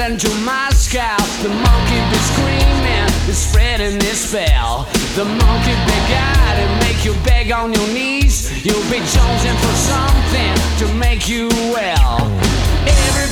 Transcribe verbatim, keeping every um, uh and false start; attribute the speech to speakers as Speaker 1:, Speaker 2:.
Speaker 1: into my scalp. The monkey be screaming, is spreading this spell. The monkey be God and make you beg on your knees. You'll be jonesing for something to make you well. Every